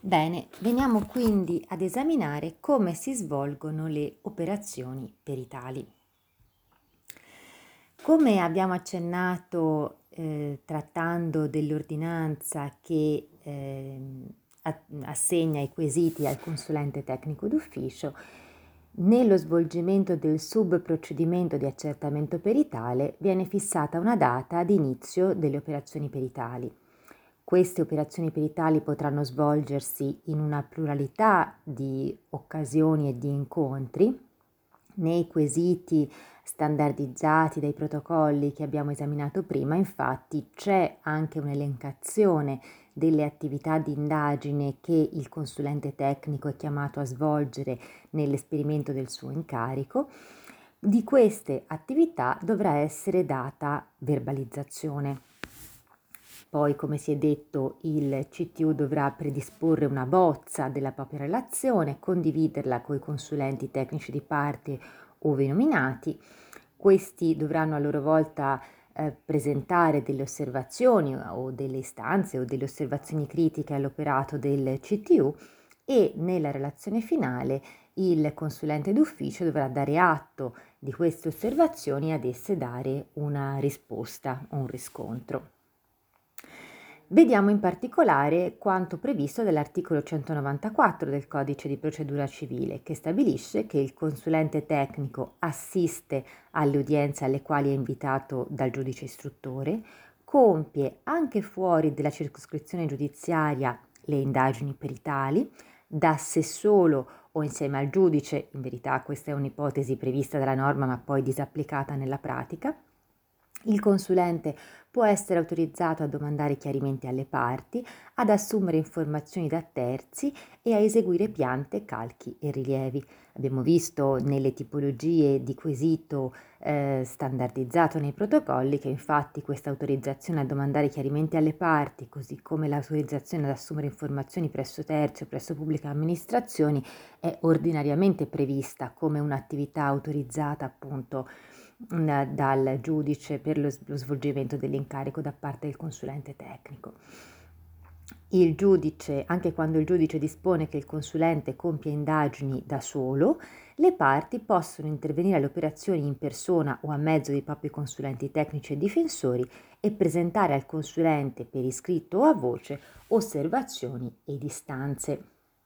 Bene, veniamo quindi ad esaminare come si svolgono le operazioni peritali. Come abbiamo accennato trattando dell'ordinanza che assegna i quesiti al consulente tecnico d'ufficio, nello svolgimento del subprocedimento di accertamento peritale viene fissata una data di inizio delle operazioni peritali. Queste operazioni peritali potranno svolgersi in una pluralità di occasioni e di incontri. Nei quesiti standardizzati dai protocolli che abbiamo esaminato prima, infatti, c'è anche un'elencazione delle attività di indagine che il consulente tecnico è chiamato a svolgere nell'esperimento del suo incarico. Di queste attività dovrà essere data verbalizzazione. Poi, come si è detto, il CTU dovrà predisporre una bozza della propria relazione, condividerla con i consulenti tecnici di parte ove nominati. Questi dovranno a loro volta presentare delle osservazioni o delle istanze o delle osservazioni critiche all'operato del CTU e nella relazione finale il consulente d'ufficio dovrà dare atto di queste osservazioni e ad esse dare una risposta o un riscontro. Vediamo in particolare quanto previsto dall'articolo 194 del Codice di procedura civile, che stabilisce che il consulente tecnico assiste alle udienze alle quali è invitato dal giudice istruttore, compie anche fuori della circoscrizione giudiziaria le indagini peritali, da sé solo o insieme al giudice, in verità questa è un'ipotesi prevista dalla norma ma poi disapplicata nella pratica. Il consulente può essere autorizzato a domandare chiarimenti alle parti, ad assumere informazioni da terzi e a eseguire piante, calchi e rilievi. Abbiamo visto nelle tipologie di quesito standardizzato nei protocolli che infatti questa autorizzazione a domandare chiarimenti alle parti, così come l'autorizzazione ad assumere informazioni presso terzi o presso pubbliche amministrazioni, è ordinariamente prevista come un'attività autorizzata appunto dal giudice per lo svolgimento dell'incarico da parte del consulente tecnico. Il giudice, anche quando il giudice dispone che il consulente compia indagini da solo, le parti possono intervenire alle operazioni in persona o a mezzo dei propri consulenti tecnici e difensori e presentare al consulente per iscritto o a voce osservazioni ed istanze.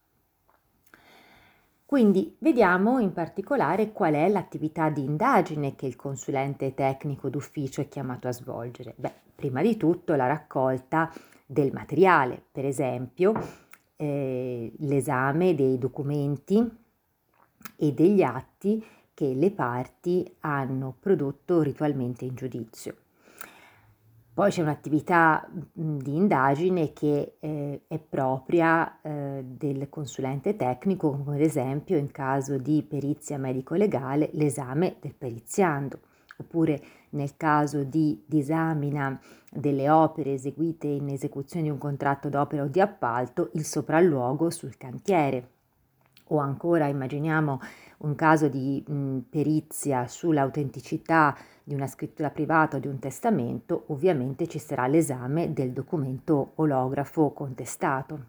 Quindi vediamo in particolare qual è l'attività di indagine che il consulente tecnico d'ufficio è chiamato a svolgere. Prima di tutto la raccolta del materiale, per esempio l'esame dei documenti e degli atti che le parti hanno prodotto ritualmente in giudizio. Poi c'è un'attività di indagine che è propria del consulente tecnico, come ad esempio in caso di perizia medico-legale l'esame del periziando, oppure nel caso di disamina delle opere eseguite in esecuzione di un contratto d'opera o di appalto, il sopralluogo sul cantiere. O ancora immaginiamo un caso di perizia sull'autenticità di una scrittura privata o di un testamento, ovviamente ci sarà l'esame del documento olografo contestato.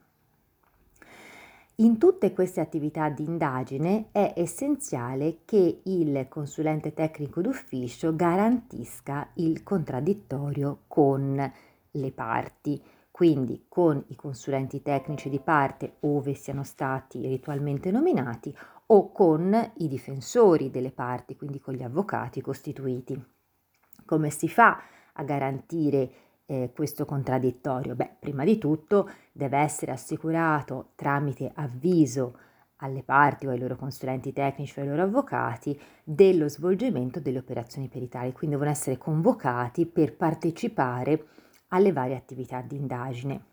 In tutte queste attività di indagine è essenziale che il consulente tecnico d'ufficio garantisca il contraddittorio con le parti, quindi con i consulenti tecnici di parte ove siano stati ritualmente nominati o con i difensori delle parti, quindi con gli avvocati costituiti. Come si fa a garantire questo contraddittorio? Prima di tutto deve essere assicurato tramite avviso alle parti o ai loro consulenti tecnici o ai loro avvocati dello svolgimento delle operazioni peritali, quindi devono essere convocati per partecipare alle varie attività di indagine.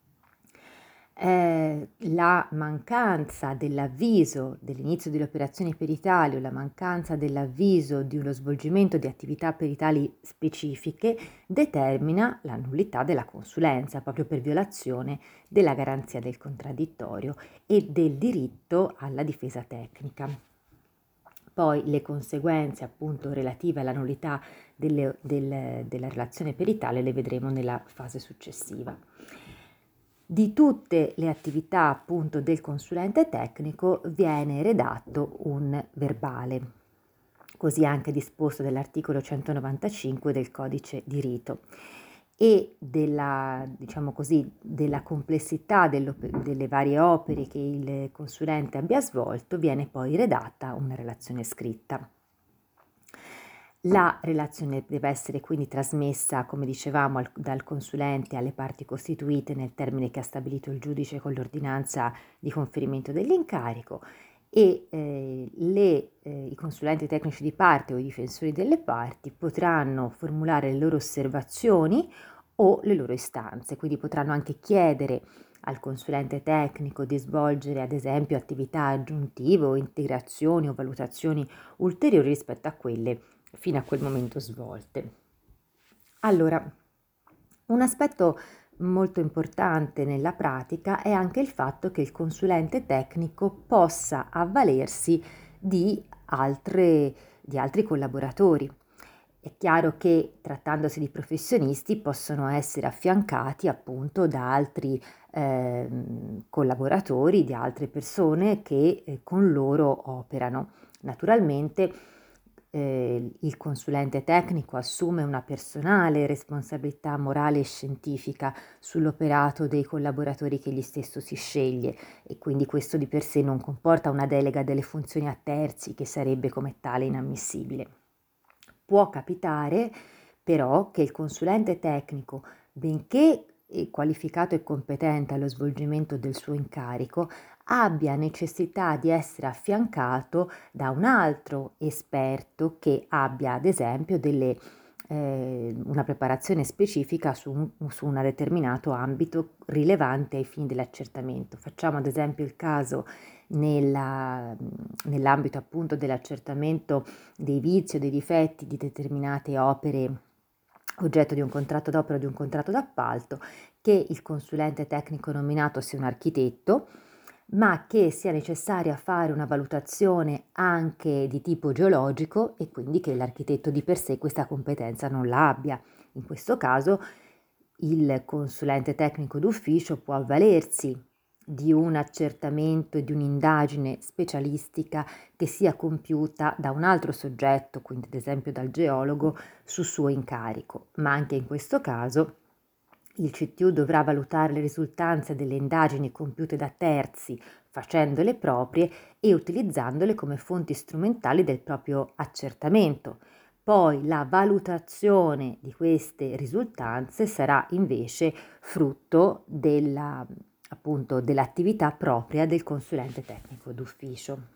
La mancanza dell'avviso dell'inizio delle operazioni peritali o la mancanza dell'avviso di uno svolgimento di attività peritali specifiche determina la nullità della consulenza proprio per violazione della garanzia del contraddittorio e del diritto alla difesa tecnica. Poi le conseguenze appunto relative alla nullità della relazione peritale le vedremo nella fase successiva. Di tutte le attività appunto del consulente tecnico viene redatto un verbale, così anche disposto dall'articolo 195 del codice di rito, e della, diciamo così, della complessità delle varie opere che il consulente abbia svolto viene poi redatta una relazione scritta. La relazione deve essere quindi trasmessa, come dicevamo, dal consulente alle parti costituite nel termine che ha stabilito il giudice con l'ordinanza di conferimento dell'incarico, e i consulenti tecnici di parte o i difensori delle parti potranno formulare le loro osservazioni o le loro istanze, quindi potranno anche chiedere al consulente tecnico di svolgere ad esempio attività aggiuntive o integrazioni o valutazioni ulteriori rispetto a quelle fino a quel momento svolte. Allora, un aspetto molto importante nella pratica è anche il fatto che il consulente tecnico possa avvalersi di altri collaboratori. È chiaro che trattandosi di professionisti possono essere affiancati appunto da altri collaboratori, di altre persone che con loro operano. Naturalmente il consulente tecnico assume una personale responsabilità morale e scientifica sull'operato dei collaboratori che egli stesso si sceglie, e quindi questo di per sé non comporta una delega delle funzioni a terzi, che sarebbe come tale inammissibile. Può capitare però che il consulente tecnico, benché qualificato e competente allo svolgimento del suo incarico, abbia necessità di essere affiancato da un altro esperto che abbia ad esempio una preparazione specifica su un determinato ambito rilevante ai fini dell'accertamento. Facciamo ad esempio il caso nell'ambito appunto dell'accertamento dei vizi o dei difetti di determinate opere oggetto di un contratto d'opera o di un contratto d'appalto, che il consulente tecnico nominato sia un architetto, ma che sia necessaria fare una valutazione anche di tipo geologico e quindi che l'architetto di per sé questa competenza non la abbia. In questo caso il consulente tecnico d'ufficio può avvalersi di un accertamento e di un'indagine specialistica che sia compiuta da un altro soggetto, quindi ad esempio dal geologo, su suo incarico, ma anche in questo caso il CTU dovrà valutare le risultanze delle indagini compiute da terzi, facendole proprie e utilizzandole come fonti strumentali del proprio accertamento. Poi la valutazione di queste risultanze sarà invece frutto appunto, dell'attività propria del consulente tecnico d'ufficio.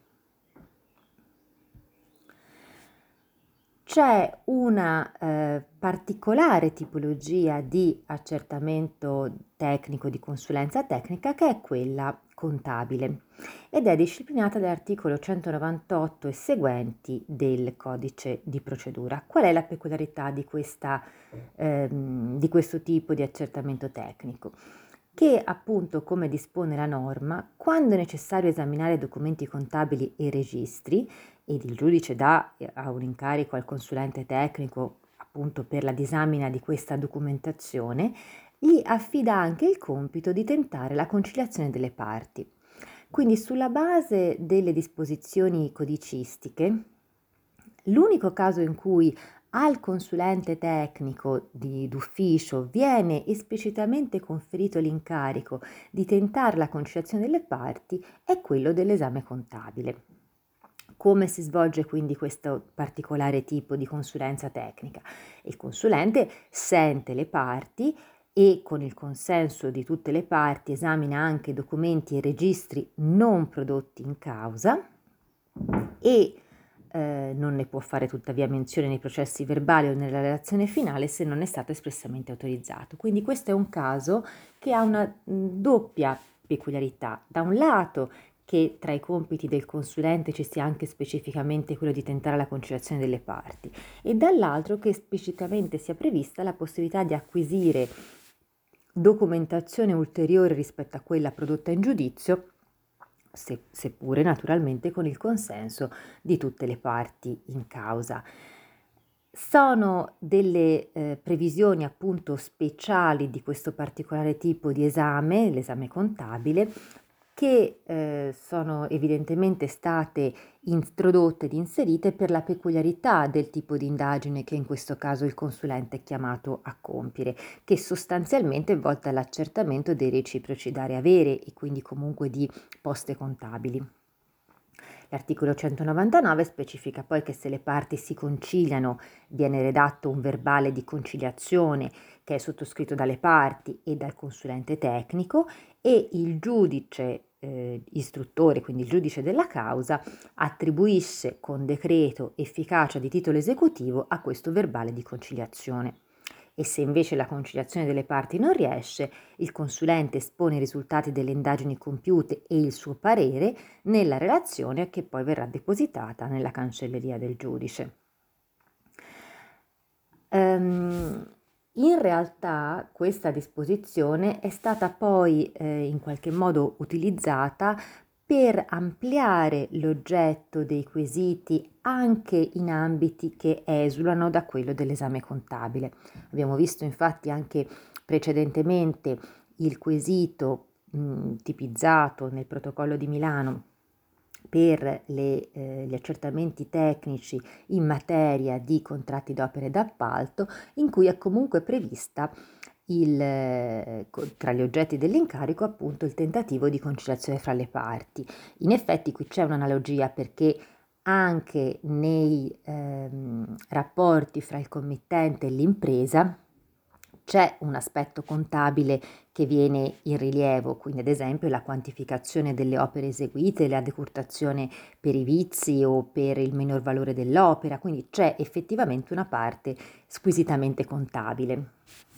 C'è una particolare tipologia di accertamento tecnico, di consulenza tecnica, che è quella contabile ed è disciplinata dall'articolo 198 e seguenti del codice di procedura. Qual è la peculiarità di questo tipo di accertamento tecnico? Che appunto, come dispone la norma, quando è necessario esaminare documenti contabili e registri, ed il giudice dà a un incarico al consulente tecnico appunto per la disamina di questa documentazione, gli affida anche il compito di tentare la conciliazione delle parti. Quindi sulla base delle disposizioni codicistiche, l'unico caso in cui al consulente tecnico d'ufficio viene esplicitamente conferito l'incarico di tentare la conciliazione delle parti è quello dell'esame contabile. Come si svolge quindi questo particolare tipo di consulenza tecnica? Il consulente sente le parti e con il consenso di tutte le parti esamina anche documenti e registri non prodotti in causa e non ne può fare tuttavia menzione nei processi verbali o nella relazione finale se non è stato espressamente autorizzato. Quindi questo è un caso che ha una doppia peculiarità. Da un lato, che tra i compiti del consulente ci sia anche specificamente quello di tentare la conciliazione delle parti, e dall'altro che esplicitamente sia prevista la possibilità di acquisire documentazione ulteriore rispetto a quella prodotta in giudizio, seppure naturalmente con il consenso di tutte le parti in causa. Sono delle previsioni appunto speciali di questo particolare tipo di esame, l'esame contabile, che sono evidentemente state introdotte ed inserite per la peculiarità del tipo di indagine che in questo caso il consulente è chiamato a compiere, che sostanzialmente è volta all'accertamento dei reciproci dare-avere e quindi comunque di poste contabili. L'articolo 199 specifica poi che se le parti si conciliano viene redatto un verbale di conciliazione che è sottoscritto dalle parti e dal consulente tecnico e il giudice istruttore, quindi il giudice della causa, attribuisce con decreto efficacia di titolo esecutivo a questo verbale di conciliazione. E se invece la conciliazione delle parti non riesce, il consulente espone i risultati delle indagini compiute e il suo parere nella relazione che poi verrà depositata nella cancelleria del giudice. In realtà questa disposizione è stata poi in qualche modo utilizzata per ampliare l'oggetto dei quesiti anche in ambiti che esulano da quello dell'esame contabile. Abbiamo visto infatti anche precedentemente il quesito tipizzato nel protocollo di Milano per gli accertamenti tecnici in materia di contratti d'opera d'appalto, in cui è comunque prevista tra gli oggetti dell'incarico appunto il tentativo di conciliazione fra le parti. In effetti qui c'è un'analogia perché anche nei rapporti fra il committente e l'impresa c'è un aspetto contabile che viene in rilievo, quindi ad esempio la quantificazione delle opere eseguite, la decurtazione per i vizi o per il minor valore dell'opera, quindi c'è effettivamente una parte squisitamente contabile.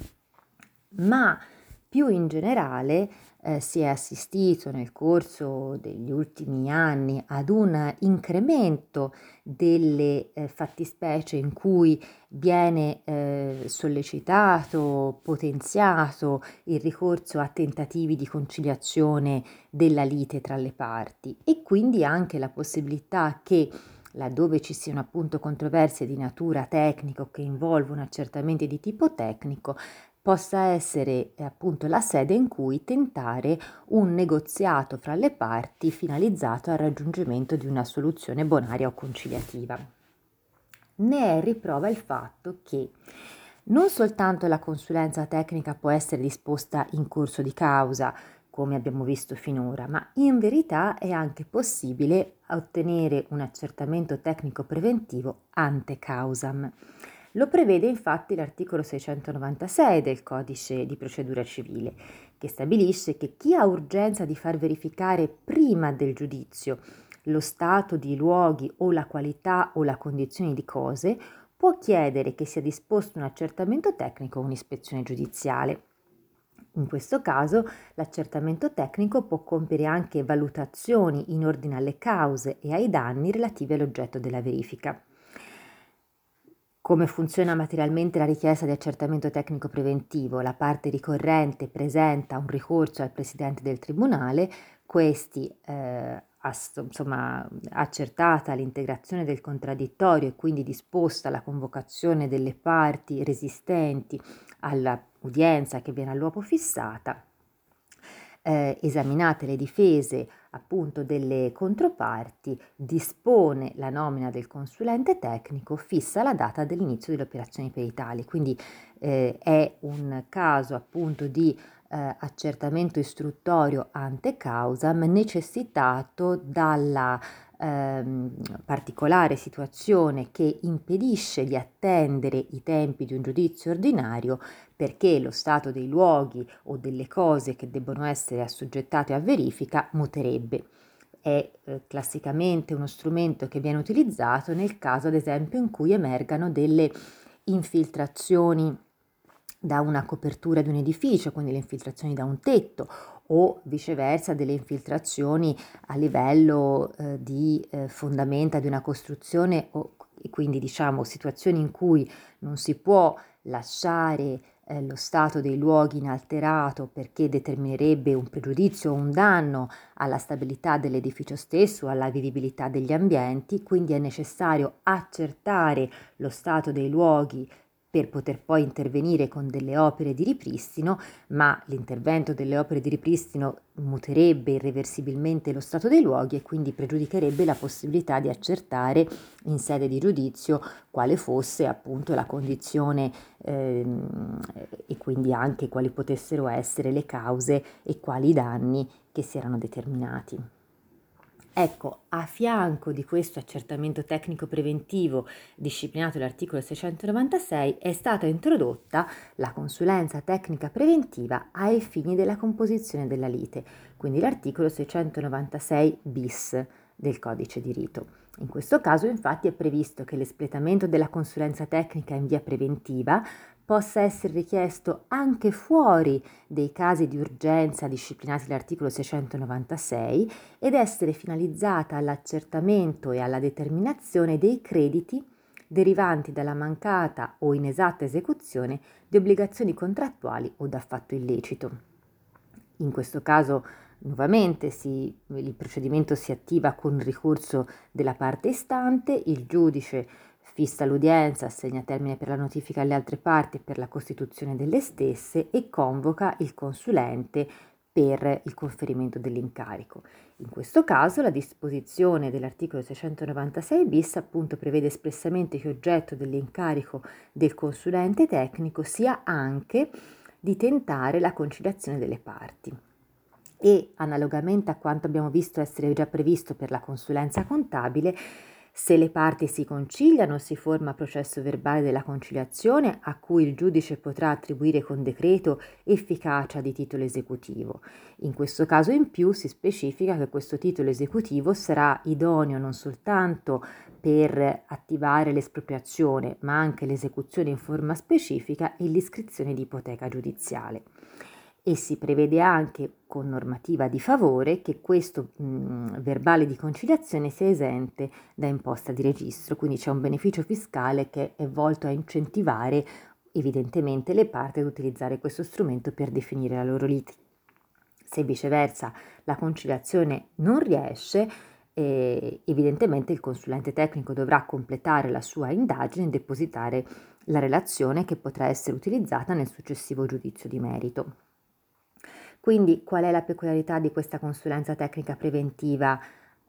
Ma più in generale si è assistito nel corso degli ultimi anni ad un incremento delle fattispecie in cui viene sollecitato, potenziato il ricorso a tentativi di conciliazione della lite tra le parti e quindi anche la possibilità che laddove ci siano appunto controversie di natura tecnica o che involvono accertamenti di tipo tecnico, possa essere appunto la sede in cui tentare un negoziato fra le parti finalizzato al raggiungimento di una soluzione bonaria o conciliativa. Ne è riprova il fatto che non soltanto la consulenza tecnica può essere disposta in corso di causa, come abbiamo visto finora, ma in verità è anche possibile ottenere un accertamento tecnico preventivo ante causam. Lo prevede infatti l'articolo 696 del Codice di procedura civile, che stabilisce che chi ha urgenza di far verificare prima del giudizio lo stato di luoghi o la qualità o la condizione di cose può chiedere che sia disposto un accertamento tecnico o un'ispezione giudiziale. In questo caso l'accertamento tecnico può compiere anche valutazioni in ordine alle cause e ai danni relativi all'oggetto della verifica. Come funziona materialmente la richiesta di accertamento tecnico preventivo? La parte ricorrente presenta un ricorso al Presidente del Tribunale, questi accertata l'integrazione del contraddittorio e quindi disposta la convocazione delle parti resistenti all'udienza che viene all'uopo fissata, esaminate le difese appunto delle controparti, dispone la nomina del consulente tecnico, fissa la data dell'inizio delle operazioni peritali. Quindi è un caso appunto di accertamento istruttorio ante causam necessitato dalla particolare situazione che impedisce di attendere i tempi di un giudizio ordinario perché lo stato dei luoghi o delle cose che debbono essere assoggettate a verifica muterebbe. È classicamente uno strumento che viene utilizzato nel caso ad esempio in cui emergano delle infiltrazioni da una copertura di un edificio, quindi le infiltrazioni da un tetto o viceversa delle infiltrazioni a livello di fondamenta di una costruzione o quindi diciamo situazioni in cui non si può lasciare lo stato dei luoghi inalterato perché determinerebbe un pregiudizio o un danno alla stabilità dell'edificio stesso o alla vivibilità degli ambienti, quindi è necessario accertare lo stato dei luoghi per poter poi intervenire con delle opere di ripristino, ma l'intervento delle opere di ripristino muterebbe irreversibilmente lo stato dei luoghi e quindi pregiudicherebbe la possibilità di accertare in sede di giudizio quale fosse appunto la condizione e quindi anche quali potessero essere le cause e quali i danni che si erano determinati. Ecco, a fianco di questo accertamento tecnico preventivo disciplinato dall'articolo 696 è stata introdotta la consulenza tecnica preventiva ai fini della composizione della lite, quindi l'articolo 696 bis del codice di rito. In questo caso infatti è previsto che l'espletamento della consulenza tecnica in via preventiva possa essere richiesto anche fuori dei casi di urgenza disciplinati dall'articolo 696 ed essere finalizzata all'accertamento e alla determinazione dei crediti derivanti dalla mancata o inesatta esecuzione di obbligazioni contrattuali o da fatto illecito. In questo caso nuovamente il procedimento si attiva con ricorso della parte istante, il giudice fissa l'udienza, assegna termine per la notifica alle altre parti e per la costituzione delle stesse e convoca il consulente per il conferimento dell'incarico. In questo caso la disposizione dell'articolo 696 bis appunto prevede espressamente che oggetto dell'incarico del consulente tecnico sia anche di tentare la conciliazione delle parti. E analogamente a quanto abbiamo visto essere già previsto per la consulenza contabile, se le parti si conciliano, si forma processo verbale della conciliazione a cui il giudice potrà attribuire con decreto efficacia di titolo esecutivo. In questo caso in più si specifica che questo titolo esecutivo sarà idoneo non soltanto per attivare l'espropriazione, ma anche l'esecuzione in forma specifica e l'iscrizione di ipoteca giudiziale. E si prevede anche con normativa di favore che questo verbale di conciliazione sia esente da imposta di registro, quindi c'è un beneficio fiscale che è volto a incentivare evidentemente le parti ad utilizzare questo strumento per definire la loro lite. Se viceversa la conciliazione non riesce, evidentemente il consulente tecnico dovrà completare la sua indagine e depositare la relazione che potrà essere utilizzata nel successivo giudizio di merito. Quindi qual è la peculiarità di questa consulenza tecnica preventiva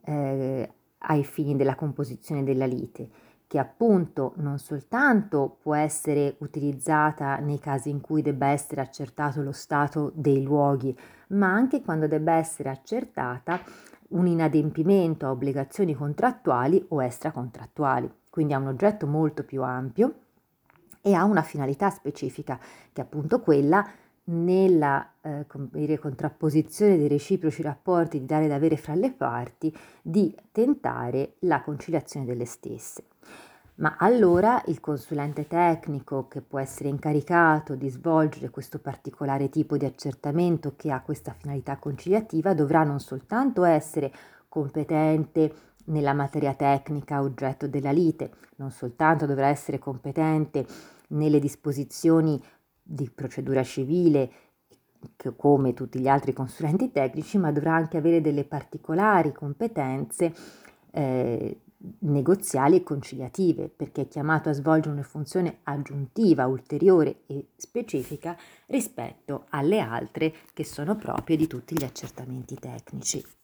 ai fini della composizione della lite? Che appunto non soltanto può essere utilizzata nei casi in cui debba essere accertato lo stato dei luoghi, ma anche quando debba essere accertata un inadempimento a obbligazioni contrattuali o extracontrattuali. Quindi ha un oggetto molto più ampio e ha una finalità specifica, che è appunto quella nella contrapposizione dei reciproci rapporti di dare ed avere fra le parti, di tentare la conciliazione delle stesse. Ma allora il consulente tecnico che può essere incaricato di svolgere questo particolare tipo di accertamento che ha questa finalità conciliativa dovrà non soltanto essere competente nella materia tecnica oggetto della lite, non soltanto dovrà essere competente nelle disposizioni di procedura civile come tutti gli altri consulenti tecnici, ma dovrà anche avere delle particolari competenze negoziali e conciliative, perché è chiamato a svolgere una funzione aggiuntiva, ulteriore e specifica rispetto alle altre che sono proprie di tutti gli accertamenti tecnici.